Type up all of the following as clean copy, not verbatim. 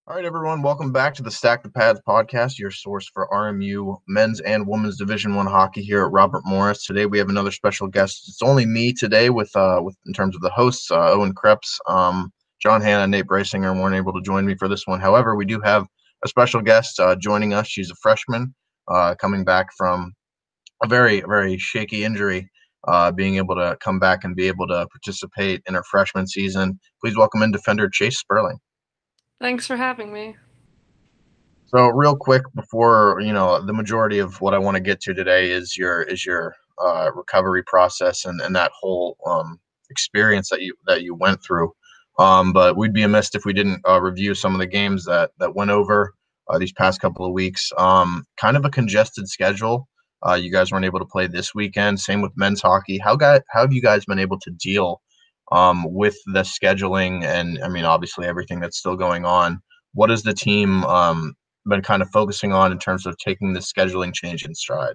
All right, everyone, welcome back to the Stack the Pads podcast, your source for RMU men's and women's Division One hockey here at Robert Morris. Today we have another special guest. It's only me today with in terms of the hosts, Owen Krebs, John Hanna, Nate Brasinger weren't able to join me for this one. However, we do have a special guest joining us. She's a freshman coming back from a very shaky injury, being able to come back and be able to participate in her freshman season. Please welcome in defender Chase Sperling. Thanks for having me. So real quick before, the majority of what I want to get to today is your recovery process and that whole experience that you went through. But we'd be amiss if we didn't review some of the games that went over these past couple of weeks. Kind of a congested schedule. You guys weren't able to play this weekend. Same with men's hockey. How have you guys been able to deal with the scheduling and, I mean, obviously everything that's still going on? What has the team been kind of focusing on in terms of taking the scheduling change in stride?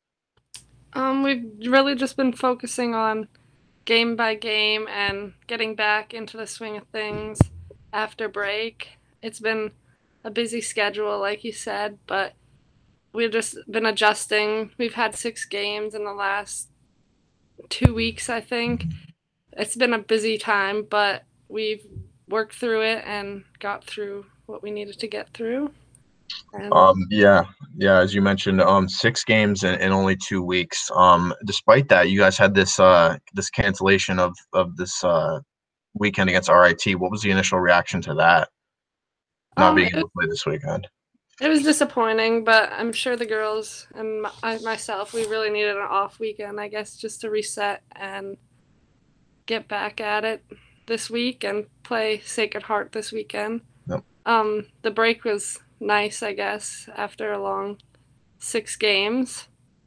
We've really just been focusing on game by game and getting back into the swing of things after break. It's been a busy schedule, like you said, but we've just been adjusting. We've had 6 games in the last 2 weeks, I think. It's been a busy time, but we've worked through it and got through what we needed to get through. And Yeah, as you mentioned, 6 games in only 2 weeks. Despite that, you guys had this cancellation of this weekend against RIT. What was the initial reaction to that? Not being able it, to play this weekend. it was disappointing, but I'm sure the girls and myself, we really needed an off weekend, I guess, just to reset and get back at it this week and play Sacred Heart this weekend. Yep. The break was nice, I guess, after a long 6 games.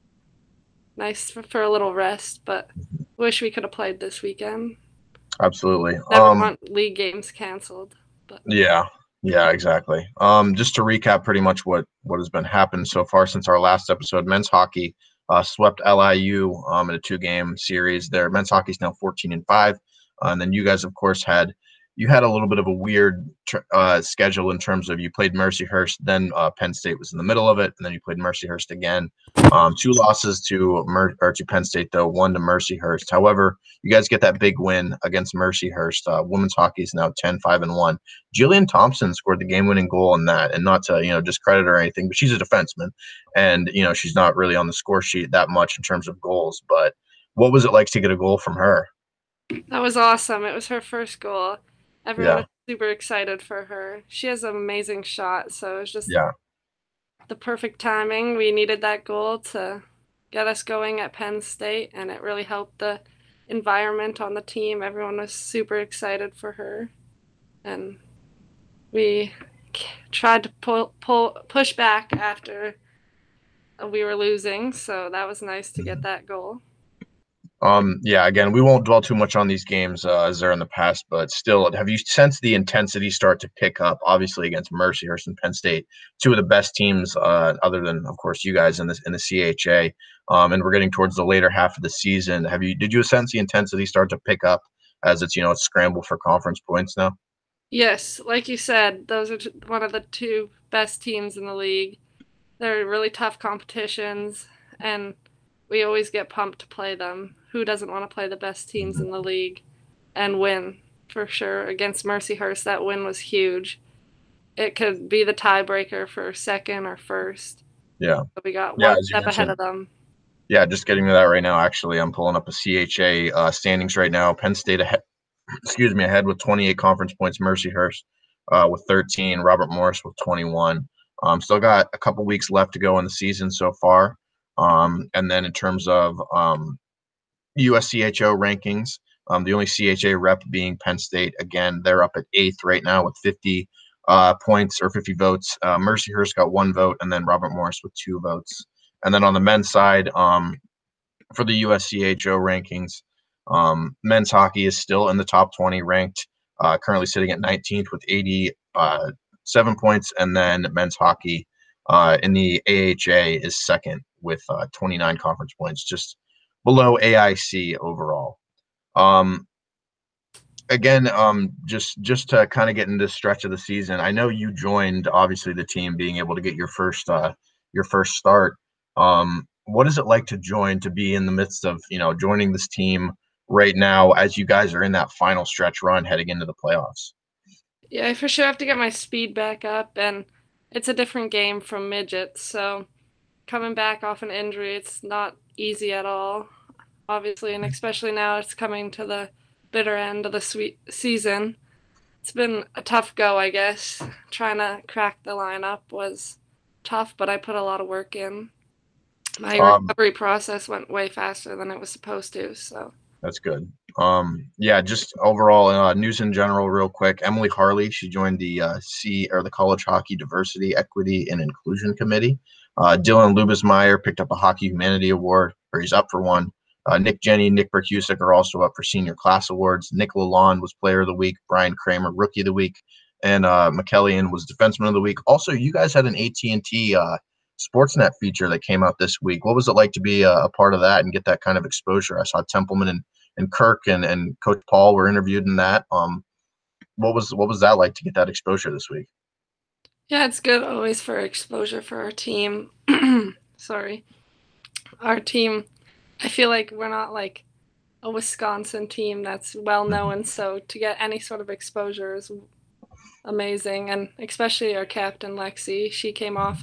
Nice for a little rest, but wish we could have played this weekend. Absolutely. Never want league games canceled. But Yeah, yeah, exactly. Just to recap pretty much what has been happening so far since our last episode, men's hockey swept LIU in a 2-game series. Their men's hockey is now 14-5, and then you guys, of course, had a little bit of a weird schedule in terms of you played Mercyhurst, then Penn State was in the middle of it, and then you played Mercyhurst again. 2 losses to Penn State, though, one to Mercyhurst. However, you guys get that big win against Mercyhurst. Women's hockey is now 10-5-1. Jillian Thompson scored the game-winning goal in that, and not to discredit her or anything, but she's a defenseman, and she's not really on the score sheet that much in terms of goals. But what was it like to get a goal from her? that was awesome. It was her first goal. Everyone Yeah, was super excited for her. She has an amazing shot, so it was just yeah. the perfect timing. We needed that goal to get us going at Penn State, and it really helped the environment on the team. Everyone was super excited for her, and we tried to push back after we were losing, so that was nice to get that goal. Yeah, again, we won't dwell too much on these games as they're in the past, but still, have you sensed the intensity start to pick up? Obviously, against Mercyhurst and Penn State, two of the best teams, other than, of course, you guys in the CHA. And we're getting towards the later half of the season. Did you sense the intensity start to pick up as it's scramble for conference points now? Yes, like you said, those are one of the two best teams in the league. They're really tough competitions, and we always get pumped to play them. Who doesn't want to play the best teams in the league and win for sure? Against Mercyhurst, that win was huge. It could be the tiebreaker for second or first. Yeah, So we got yeah, one as you step ahead mentioned. of them. Yeah, just getting to that right now. Actually, I'm pulling up a CHA standings right now. Penn State ahead, excuse me, ahead with 28 conference points. Mercyhurst with 13. Robert Morris with 21. Still got a couple weeks left to go in the season so far. And then in terms of USCHO rankings, the only CHA rep being Penn State. Again, they're up at 8th right now with 50 points or 50 votes. Mercyhurst got 1 vote, and then Robert Morris with 2 votes. And then on the men's side, for the USCHO rankings, men's hockey is still in the top 20 ranked, currently sitting at 19th with 87 points. And then men's hockey in the AHA is second with 29 conference points, just below AIC overall. Um, again, just to kind of get into this stretch of the season, I know you joined obviously the team being able to get your first start. What is it like to join to be in the midst of, joining this team right now as you guys are in that final stretch run heading into the playoffs? Yeah, I for sure have to get my speed back up, and it's a different game from midgets, so coming back off an injury, it's not easy at all, obviously, and especially now it's coming to the bitter end of the sweet season. It's been a tough go, I guess. Trying to crack the lineup was tough, but I put a lot of work in. My Um, recovery process went way faster than it was supposed to, so. That's good. Yeah, just overall news in general, real quick. Emily Harley, she joined the the College Hockey Diversity, Equity, and Inclusion Committee. Dylan Lubismeyer picked up a Hockey Humanity Award, or he's up for one. Nick Jenny, Nick Berkusik are also up for senior class awards. Nick Lalonde was Player of the Week. Brian Kramer, Rookie of the Week, and McKellian was Defenseman of the Week. Also, you guys had an AT&T Sportsnet feature that came out this week. What was it like to be a part of that and get that kind of exposure? I saw Templeman and Kirk and Coach Paul were interviewed in that. What was that like to get that exposure this week? Yeah, it's good always for exposure for our team. Sorry. Our team, I feel like we're not like a Wisconsin team that's well known, so to get any sort of exposure is amazing. And especially our captain Lexi, she came off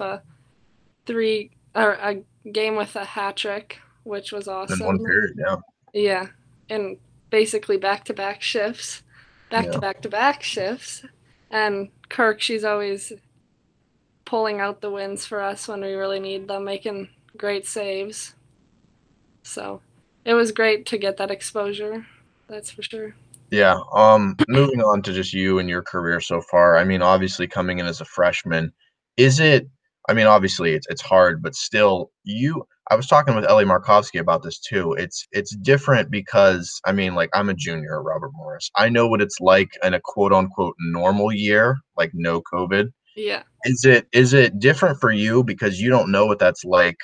a game with a hat trick, which was In one awesome. period, yeah, Yeah, and basically back to back shifts, back to yeah, back to back shifts. And Kirk, she's always pulling out the wins for us when we really need them, making great saves. So it was great to get that exposure. That's for sure. yeah. Moving on to just you and your career so far. I mean, obviously coming in as a freshman, is it? I mean, obviously it's hard, but still, you. I was talking with Ellie Markovsky about this too. It's different because I mean, like I'm a junior at Robert Morris. I know what it's like in a quote unquote normal year, like no COVID. Yeah. Is it different for you because you don't know what that's like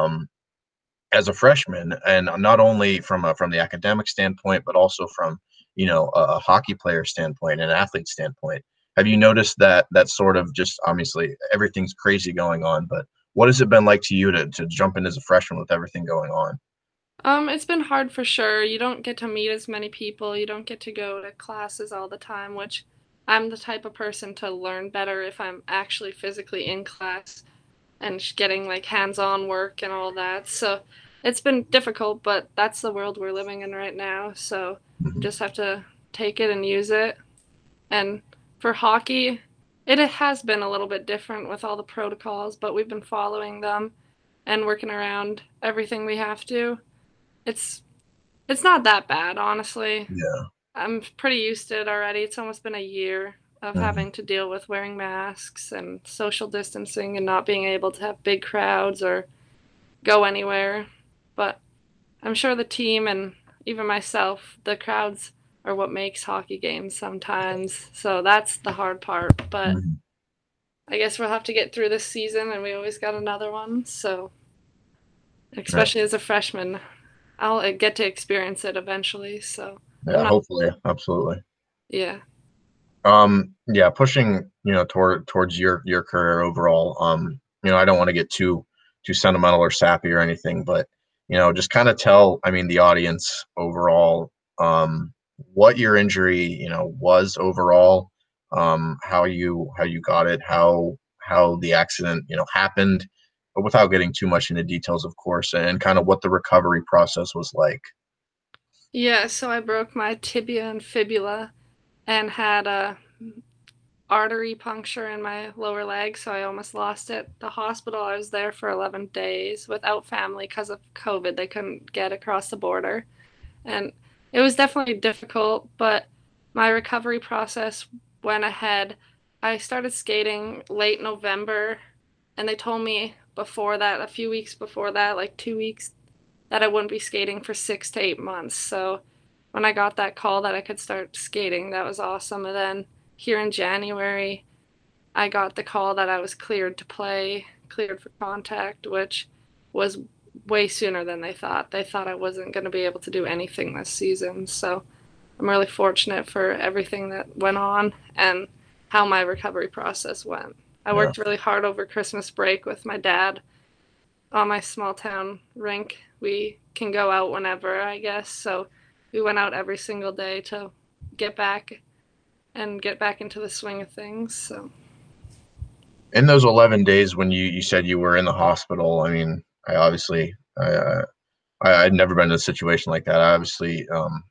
as a freshman, and not only from the academic standpoint, but also from a hockey player standpoint and an athlete standpoint? Have you noticed that sort of just obviously everything's crazy going on, but what has it been like to you to jump in as a freshman with everything going on? It's been hard for sure. You don't get to meet as many people. You don't get to go to classes all the time, which I'm the type of person to learn better if I'm actually physically in class and getting like hands-on work and all that. So it's been difficult, but that's the world we're living in right now. So Mhm. just have to take it and use it. And for hockey, it has been a little bit different with all the protocols, but we've been following them and working around everything we have to. It's it's not that bad, honestly. Yeah. I'm pretty used to it already. It's almost been a year of Mhm. having to deal with wearing masks and social distancing and not being able to have big crowds or go anywhere. But I'm sure the team and even myself, the crowds are what makes hockey games sometimes. So that's the hard part. But Mhm. I guess we'll have to get through this season and we always got another one. So, Right. especially as a freshman, I'll get to experience it eventually. So, I'm Yeah, not, hopefully, absolutely. yeah. Yeah, pushing, towards your career overall. I don't want to get too sentimental or sappy or anything, but just kind of tell, I mean, the audience overall, what your injury, was overall, how you got it, how the accident, happened, but without getting too much into details, of course, and kind of what the recovery process was like. Yeah, so I broke my tibia and fibula and had a artery puncture in my lower leg, so I almost lost it. The hospital, I was there for 11 days without family because of COVID. They couldn't get across the border. And it was definitely difficult, but my recovery process went ahead. I started skating late November, and they told me before that, a few weeks before that, like 2 weeks, that I wouldn't be skating for 6 to 8 months. So when I got that call that I could start skating, that was awesome. And then here in January, I got the call that I was cleared to play, cleared for contact, which was way sooner than they thought. They thought I wasn't going to be able to do anything this season. So I'm really fortunate for everything that went on and how my recovery process went. I Yeah. worked really hard over Christmas break with my dad on my small town rink. We can go out whenever, I guess. So we went out every single day to get back get back into the swing of things. So In those 11 days when you said you were in the hospital, I mean, I'd never been in a situation like that. I obviously,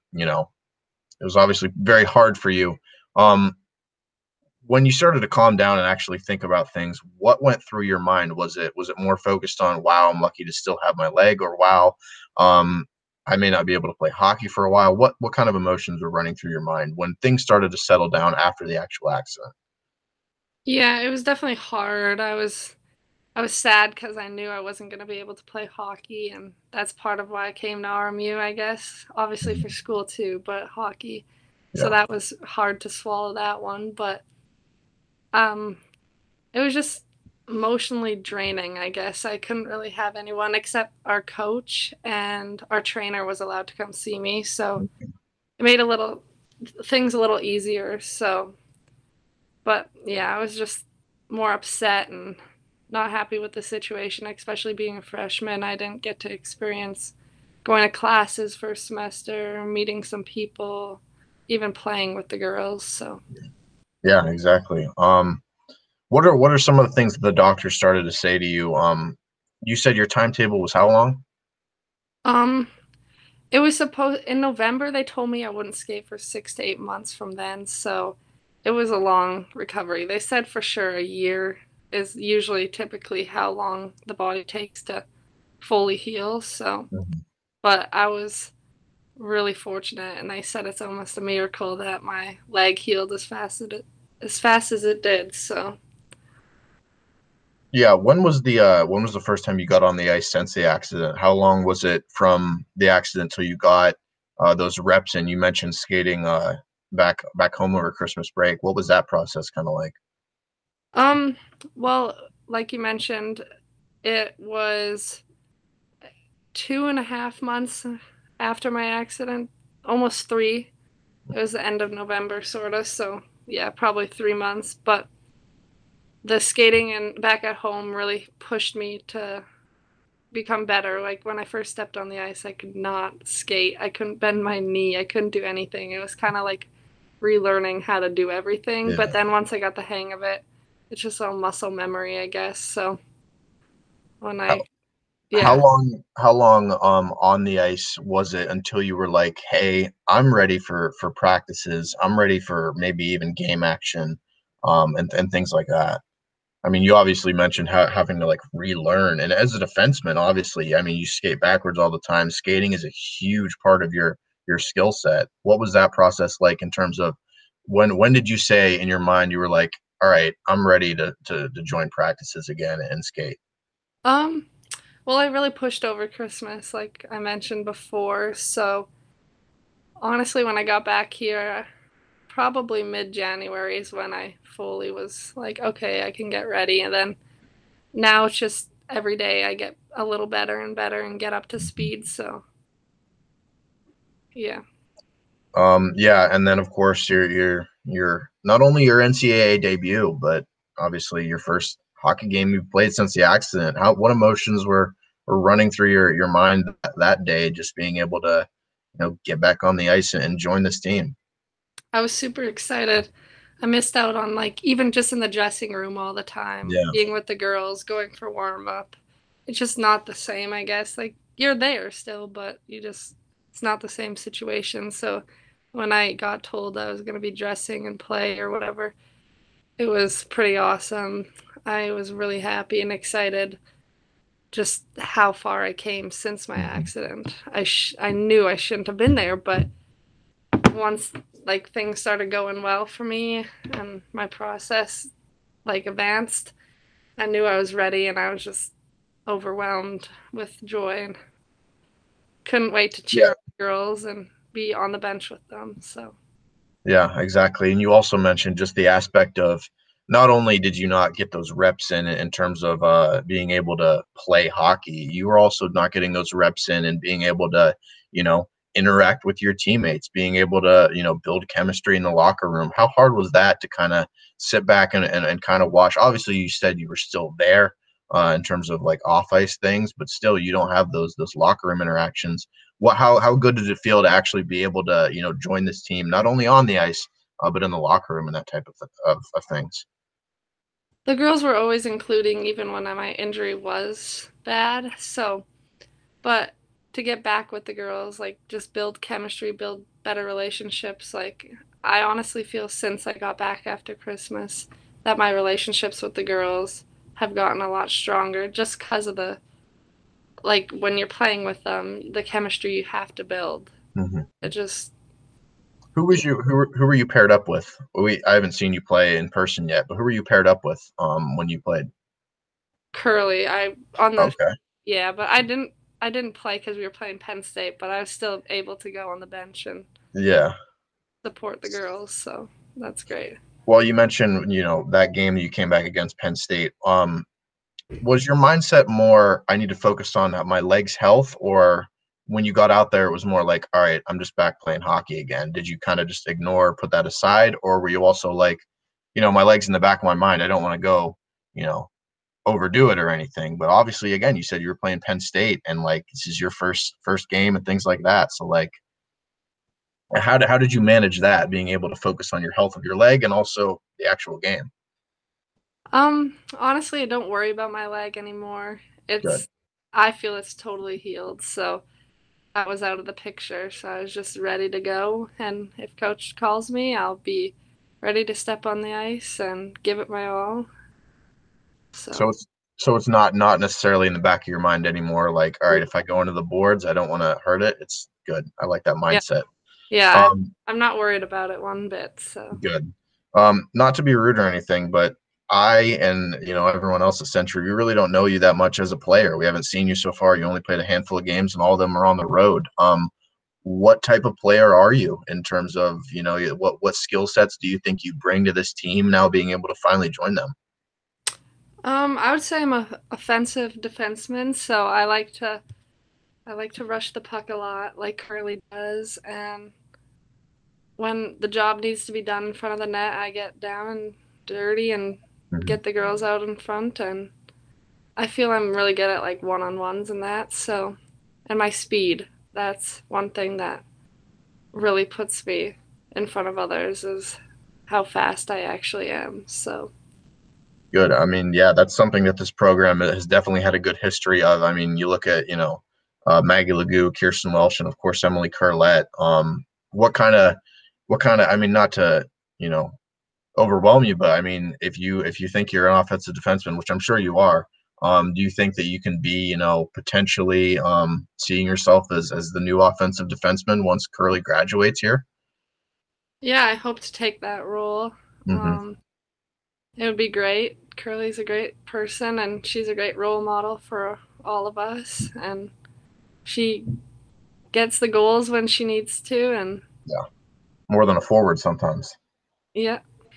it was obviously very hard for you. Um, when you started to calm down and actually think about things, what went through your mind? Was it more focused on, wow, I'm lucky to still have my leg, or wow, um, I may not be able to play hockey for a while? What kind of emotions were running through your mind when things started to settle down after the actual accident? yeah, it was definitely hard. I was sad because I knew I wasn't going to be able to play hockey, and that's part of why I came to RMU, I guess. Obviously for Mhm. school too, but hockey. So Yeah, that was hard to swallow that one, but um, it was just emotionally draining, I guess. I couldn't really have anyone except our coach, and our trainer was allowed to come see me, so it made a little things a little easier. So, but yeah, I was just more upset and not happy with the situation, especially being a freshman. I didn't get to experience going to classes first semester, meeting some people, even playing with the girls. So, yeah, exactly. What are some of the things that the doctor started to say to you? You said your timetable was how long? um, it was supposed in November. They told me I wouldn't skate for 6 to 8 months from then. So, it was a long recovery. They said for sure a year is usually typically how long the body takes to fully heal. So, Mhm. but I was really fortunate, and they said it's almost a miracle that my leg healed as fast as it did. So, Yeah, when was the first time you got on the ice since the accident? How long was it from the accident till you got those reps in? You mentioned skating back home over Christmas break. What was that process kind of like? um, well, like you mentioned, it was 2.5 months after my accident, almost three. It was the end of November, sort of. So, yeah, probably 3 months. But the skating and back at home really pushed me to become better. Like when I first stepped on the ice, I could not skate. I couldn't bend my knee. I couldn't do anything. It was kind of like relearning how to do everything. But Yeah. then once I got the hang of it, it's just all muscle memory, I guess. So when How, I, how yeah, long on the ice was it until you were like, hey, I'm ready for practices. I'm ready for maybe even game action, and things like that. I mean, you obviously mentioned having to like relearn, and as a defenseman, obviously, I mean, you skate backwards all the time. Skating is a huge part of your skill set. What was that process like in terms of when did you say in your mind you were like, all right, I'm ready to join practices again and skate? um, well, I really pushed over Christmas, like I mentioned before. So honestly, when I got back here, probably mid-January is when I fully was like, okay, I can get ready. And then now it's just every day I get a little better and better and get up to speed. So, yeah. Yeah, and then of course your not only your NCAA debut, but obviously your first hockey game you've played since the accident. What emotions were running through your mind that day, just being able to, get back on the ice and join this team? I was super excited. I missed out on like even just in the dressing room all the time, Yeah. being with the girls, going for warm up. It's just not the same, I guess. Like you're there still, but it's not the same situation. So when I got told I was going to be dressing and play or whatever, it was pretty awesome. I was really happy and excited just how far I came since my Mhm. accident. I knew I shouldn't have been there, but once like things started going well for me and my process like advanced, I knew I was ready and I was just overwhelmed with joy and couldn't wait to cheer Yeah. on the girls and be on the bench with them. So Yeah, exactly. And you also mentioned just the aspect of not only did you not get those reps in terms of being able to play hockey, you were also not getting those reps in and being able to, you know, interact with your teammates, being able to, build chemistry in the locker room. How hard was that to kind of sit back and kind of watch? Obviously, you said you were still there in terms of like off ice things, but still you don't have those locker room interactions. How good did it feel to actually be able to, join this team, not only on the ice, but in the locker room and that type of things? The girls were always including, even when my injury was bad. So, but to get back with the girls, like just build chemistry, build better relationships. Like, I honestly feel since I got back after Christmas that my relationships with the girls have gotten a lot stronger just because of like when you're playing with them, the chemistry you have to build. Mm-hmm. It just, Who were you paired up with? I haven't seen you play in person yet, but who were you paired up with when you played? Curly, I on the Okay. yeah, but I didn't play because we were playing Penn State, but I was still able to go on the bench and Yeah. support the girls, so that's great. Well, you mentioned, that game that you came back against Penn State. Was your mindset more, I need to focus on my legs' health, or when you got out there, it was more like, all right, I'm just back playing hockey again? Did you kind of just ignore, put that aside, or were you also like, my legs in the back of my mind, I don't want to go, you know, overdo it or anything? But obviously, again, you said you were playing Penn State, and like this is your first game and things like that. So like, how did you manage that, being able to focus on your health of your leg and also the actual game? Honestly, I don't worry about my leg anymore. Good. I feel it's totally healed, so that was out of the picture. So I was just ready to go, and if coach calls me, I'll be ready to step on the ice and give it my all. So So, it's not necessarily in the back of your mind anymore. Like, all right, if I go into the boards, I don't want to hurt it. It's good. I like that yeah, mindset. yeah, Um, I'm not worried about it one bit. So, Good. Not to be rude or anything, but I and everyone else at Century, we really don't know you that much as a player. We haven't seen you so far. You only played a handful of games, and all of them are on the road. What type of player are you in terms of what skill sets do you think you bring to this team now, being able to finally join them? I would say I'm a offensive defenseman, so I like to rush the puck a lot, like Curly does, and when the job needs to be done in front of the net, I get down and dirty and Mhm. get the girls out in front, and I feel I'm really good at like one-on-ones and that, so and my speed, that's one thing that really puts me in front of others is how fast I actually am. So, Good. I mean, yeah, that's something that this program has definitely had a good history of. I mean, you look at, Maggie Legou, Kirsten Welsh, and of course Emily Curlett. What kind of, I mean, not to, you know, overwhelm you, but I mean, if you think you're an offensive defenseman, which I'm sure you are, do you think that you can be, potentially seeing yourself as the new offensive defenseman once Curly graduates here? yeah, I hope to take that role. Hmm. It would be great. Curly's a great person and she's a great role model for all of us. And she gets the goals when she needs to. And Yeah, more than a forward sometimes. yeah,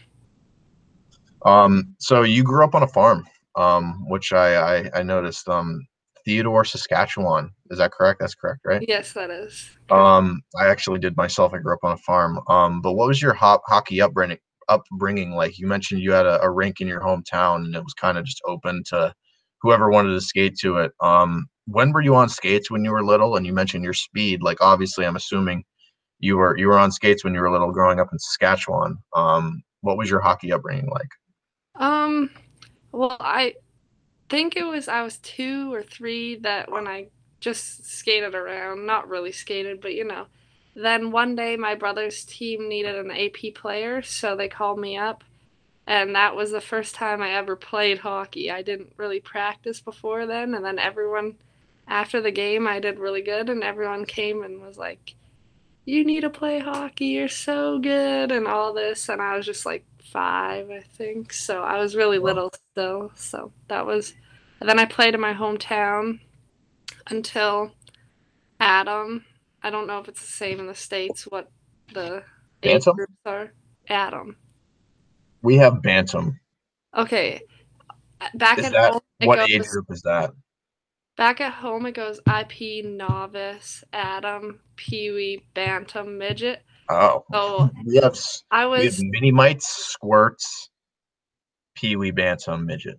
So you grew up on a farm, which I noticed. Theodore, Saskatchewan. Is that correct? That's correct, right? yes, that is correct. I actually did myself. I grew up on a farm. But what was your hockey upbringing like? You mentioned you had a rink in your hometown, and it was kind of just open to whoever wanted to skate to it. When were you on skates when you were little? And you mentioned your speed. Like, obviously, I'm assuming you were on skates when you were little, growing up in Saskatchewan. What was your hockey upbringing like? Um, well, I think I was 2 or 3 that when I just skated around, not really skated, but Then one day my brother's team needed an AP player, so they called me up. And that was the first time I ever played hockey. I didn't really practice before then, and then everyone after the game I did really good and everyone came and was like, "You need to play hockey. You're so good." And all this, and I was just like 5, I think. So I was really Well, little still. So that was and then I played in my hometown until Adam. I don't know if it's the same in the States what the age Bantam? groups are. Adam. We have Bantam. Okay, back Is at that home, it what age goes group is that? Back at home, it goes IP, novice, Atom, Pee-wee, Bantam, midget. Oh, So we have I we have was mini mites, squirts, peewee, bantam, midget.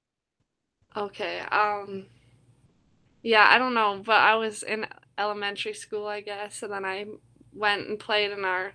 okay. Yeah, I don't know, but I was in elementary school, I guess, and then I went and played in our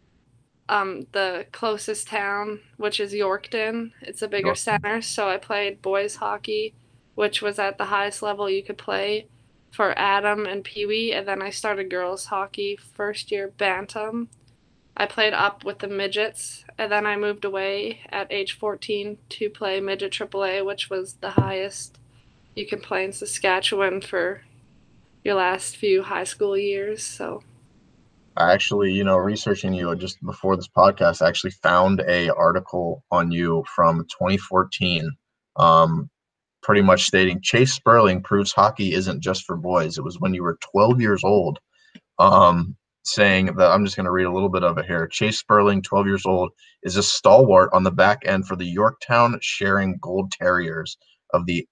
the closest town, which is Yorkton. It's a bigger York. center, so I played boys hockey, which was at the highest level you could play for Adam and Pee Wee, and then I started girls hockey first year bantam. I played up with the midgets, and then I moved away at age 14 to play midget AAA, which was the highest you can play in Saskatchewan for your last few high school years. So, I actually, researching you just before this podcast, I actually found a article on you from 2014, um, pretty much stating Chase Sperling proves hockey isn't just for boys. It was when you were 12 years old. Um, saying that I'm just going to read a little bit of it here. Chase Sperling, 12 years old, is a stalwart on the back end for the Yorktown Sharing Gold Terriers of the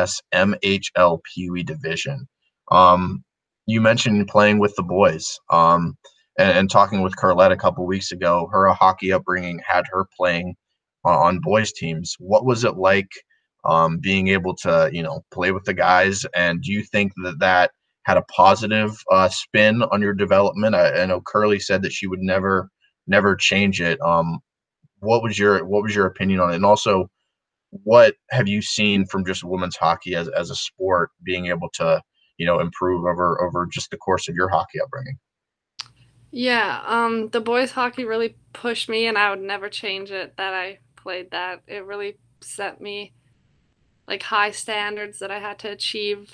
SSMHL Pee Wee division. Um, you mentioned playing with the boys, and talking with Carlette a couple weeks ago. Her hockey upbringing had her playing on boys teams. What was it like being able to, play with the guys? And do you think that had a positive spin on your development? I know Curly said that she would never change it. What was your opinion on it? And also, what have you seen from just women's hockey as a sport being able to improve over just the course of your hockey upbringing? yeah, the boys hockey really pushed me, and I would never change it that I played that. It really set me like high standards that I had to achieve.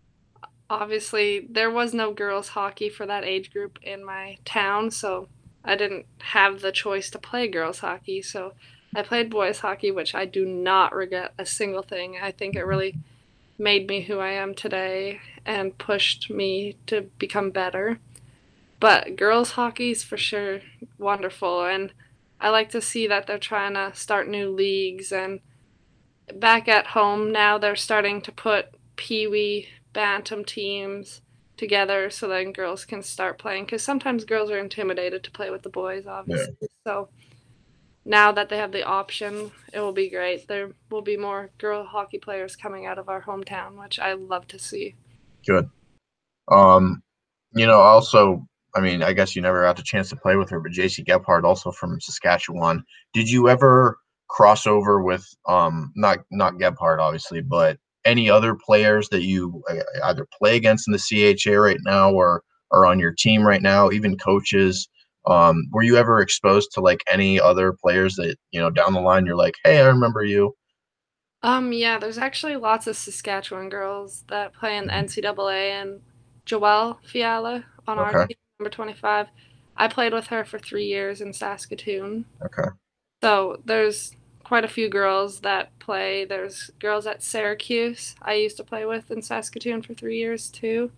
Obviously, there was no girls hockey for that age group in my town, so I didn't have the choice to play girls hockey. So I played boys hockey, which I do not regret a single thing. I think it really made me who I am today and pushed me to become better. But girls hockey is for sure wonderful, and I like to see that they're trying to start new leagues. And back at home now, they're starting to put Pee Wee Bantam teams together so then girls can start playing. Because sometimes girls are intimidated to play with the boys, Yeah, obviously. So now that they have the option, it will be great. There will be more girl hockey players coming out of our hometown, which I love to see. good. Um, also, I mean, I guess you never got the chance to play with her, but JC Gebhardt, also from Saskatchewan. Did you ever cross over with not Gebhardt, obviously, but any other players that you either play against in the CHA right now or are on your team right now, even coaches? Were you ever exposed to like any other players that, down the line you're like, hey, I remember you? Yeah, there's actually lots of Saskatchewan girls that play in the NCAA, and Joelle Fiala on our Okay, team, number 25. I played with her for 3 years in Saskatoon. okay. So there's quite a few girls that play. There's girls at Syracuse I used to play with in Saskatoon for 3 years too.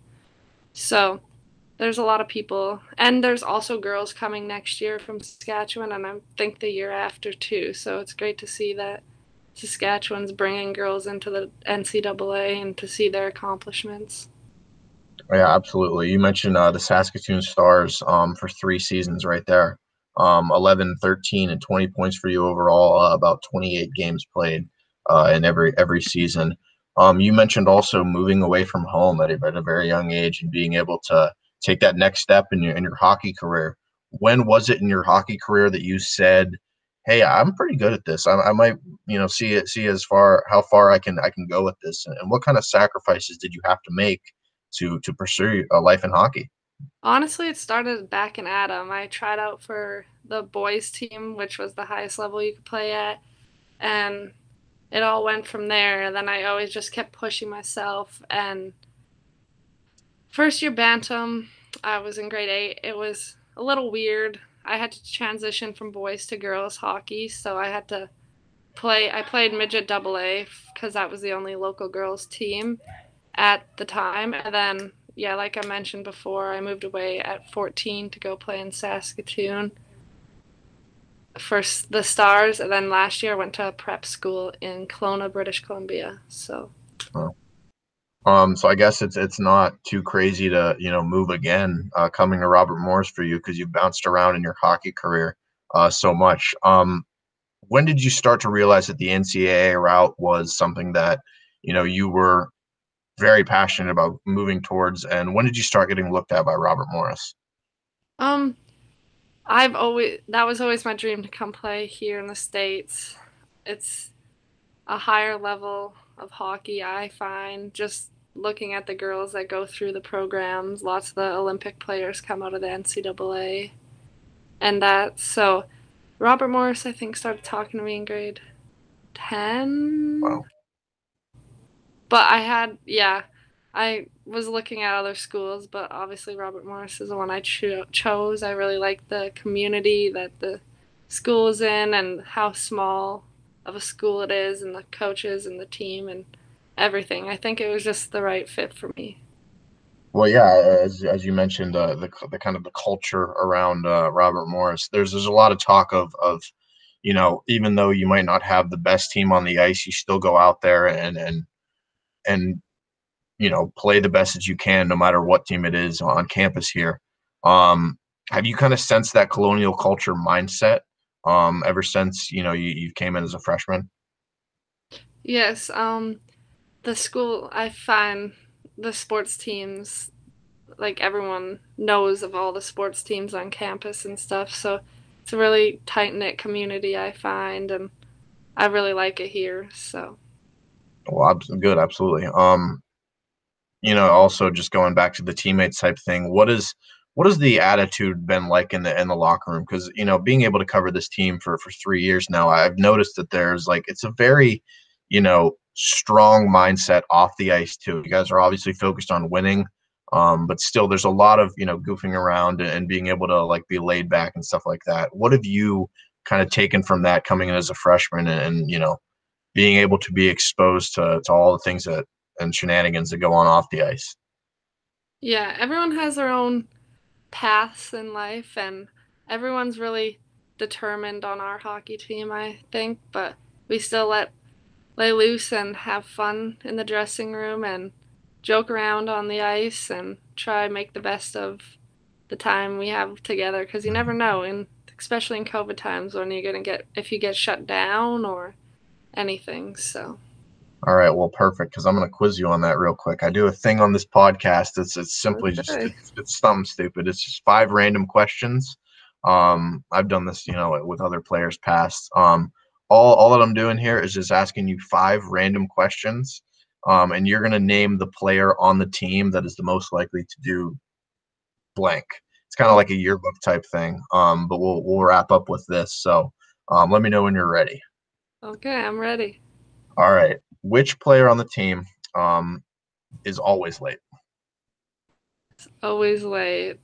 So there's a lot of people. And there's also girls coming next year from Saskatchewan, and I think the year after too. So it's great to see that Saskatchewan's bringing girls into the NCAA and to see their accomplishments. Yeah, absolutely. You mentioned the Saskatoon Stars for 3 seasons right there. 11, 13, and 20 points for you overall, about 28 games played in every season. You mentioned also moving away from home at a very young age and being able to take that next step in your hockey career. When was it in your hockey career that you said, "Hey, I'm pretty good at this. I might, see as far how far I can go with this." And what kind of sacrifices did you have to make to pursue a life in hockey? Honestly, it started back in Adam. I tried out for the boys team, which was the highest level you could play at, and it all went from there. And then I always just kept pushing myself. And first year Bantam, I was in grade 8. It was a little weird. I had to transition from boys to girls hockey, so I had to I played midget double A because that was the only local girls team at the time. And then, yeah, like I mentioned before, I moved away at 14 to go play in Saskatoon for the Stars. And then last year I went to a prep school in Kelowna, British Columbia. So, So I guess it's not too crazy to move again, coming to Robert Morris for you because you've bounced around in your hockey career so much. When did you start to realize that the NCAA route was something that you were very passionate about moving towards, and when did you start getting looked at by Robert Morris? Um, I've always that was always my dream to come play here in the States. It's a higher level of hockey, I find. Just looking at the girls that go through the programs, lots of the Olympic players come out of the NCAA and that. So Robert Morris, I think, started talking to me in grade 10. Wow. But yeah, I was looking at other schools, but obviously Robert Morris is the one I chose. I really like the community that the school is in and how small of a school it is, and the coaches and the team and everything. I think it was just the right fit for me. Well, yeah, as you mentioned, the kind of the culture around Robert Morris. There's a lot of talk of even though you might not have the best team on the ice, you still go out there and play the best that you can, no matter what team it is on campus here. Um, have you kind of sensed that colonial culture mindset ever since you came in as a freshman? Yes, the school, I find the sports teams, like everyone knows of all the sports teams on campus and stuff. So it's a really tight knit community, I find, and I really like it here. So Well, good, absolutely. Also just going back to the teammates type thing, what has the attitude been like in the locker room? Because being able to cover this team for 3 years now, I've noticed that there's like it's a very strong mindset off the ice too. You guys are obviously focused on winning, but still there's a lot of goofing around and being able to like be laid back and stuff like that. What have you kind of taken from that coming in as a freshman and being able to be exposed to all the things that and shenanigans that go on off the ice? yeah, everyone has their own paths in life, and everyone's really determined on our hockey team, I think. But we still lay loose and have fun in the dressing room and joke around on the ice and try make the best of the time we have together because you never know, and especially in COVID times when you're gonna get if you get shut down or anything. So All right, well, perfect. Because I'm going to quiz you on that real quick. I do a thing on this podcast. It's simply just okay. it's something stupid. It's just five random questions. I've done this, with other players past. All that I'm doing here is just asking you five random questions, and you're going to name the player on the team that is the most likely to do blank. It's kind of Oh, like a yearbook type thing. But we'll wrap up with this. So, let me know when you're ready. okay, I'm ready. All right. Which player on the team is always late? Always late.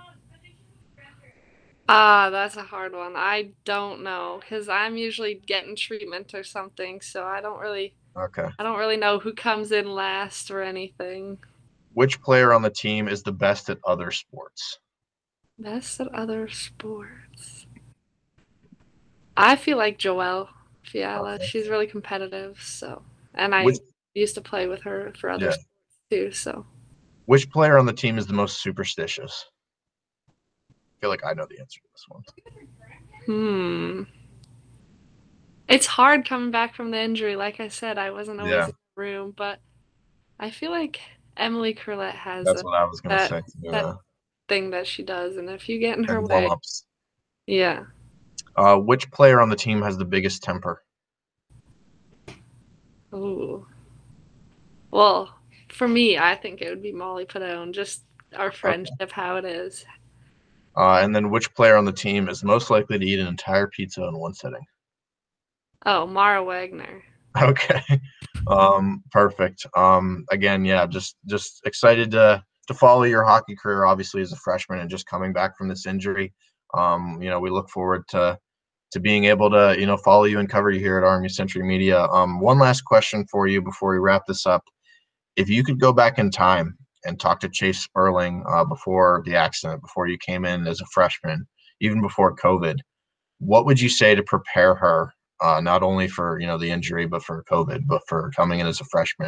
Ah, that's a hard one. I don't know because I'm usually getting treatment or something, so Okay. I don't really know who comes in last or anything. Which player on the team is the best at other sports? Best at other sports. I feel like Joelle Fiala. Okay. She's really competitive, so and Which I used to play with her for other yeah. sports too, so Which player on the team is the most superstitious? I feel like I know the answer to this one. hmm. It's hard coming back from the injury. Like I said, I wasn't always Yeah, in the room, but I feel like Emily Curlette has that's what I was gonna that say. that Yeah. thing that she does, and if you get in her And warm way, ups. yeah. Which player on the team has the biggest temper? Ooh. Well, for me, I think it would be Molly Padone, just our Okay. friendship, how it is. And then which player on the team is most likely to eat an entire pizza in one sitting? Oh, Mara Wagner. Okay. Perfect. Again, yeah, just excited to follow your hockey career, obviously as a freshman and just coming back from this injury. We look forward to being able to follow you and cover you here at Army Century Media. One last question for you before we wrap this up. If you could go back in time and talk to Chase Sperling before the accident, before you came in as a freshman, even before COVID, what would you say to prepare her, not only for the injury, but for COVID, but for coming in as a freshman?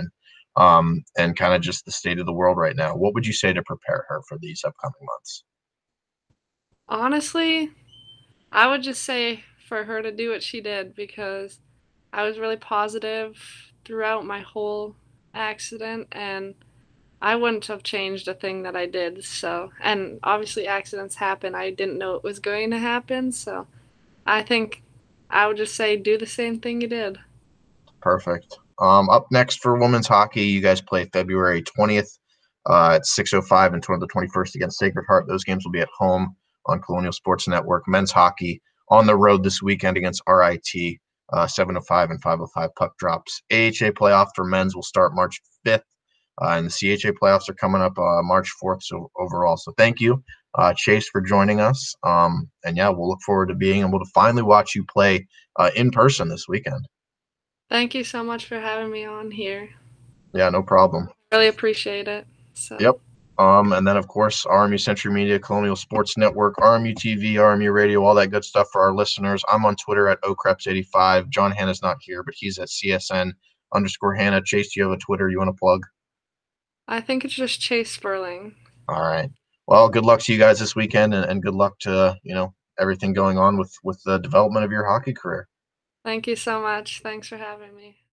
and kind of just the state of the world right now. What would you say to prepare her for these upcoming months? Honestly, I would just say for her to do what she did because I was really positive throughout my whole accident and I wouldn't have changed a thing that I did. So, and obviously accidents happen. I didn't know it was going to happen. So, I think I would just say do the same thing you did. Perfect. Up next for women's hockey, you guys play February 20th at 6:05 and the 21st against Sacred Heart. Those games will be at home on Colonial Sports Network. Men's hockey on the road this weekend against RIT, 7:05 and 5:05 puck drops. AHA playoff for men's will start March 5th, and the CHA playoffs are coming up March 4th. So overall, so thank you, Chase, for joining us. And yeah, we'll look forward to being able to finally watch you play in person this weekend. Thank you so much for having me on here. Yeah, no problem. Really appreciate it. So, Yep. And then of course, RMU Century Media, Colonial Sports Network, RMU TV, RMU Radio, all that good stuff for our listeners. I'm on Twitter at Okreps85. John Hanna's not here, but he's at CSN_Hanna. Chase, do you have a Twitter you want to plug? I think it's just Chase Sperling. All right. Well, good luck to you guys this weekend, and good luck to everything going on with the development of your hockey career. Thank you so much. Thanks for having me.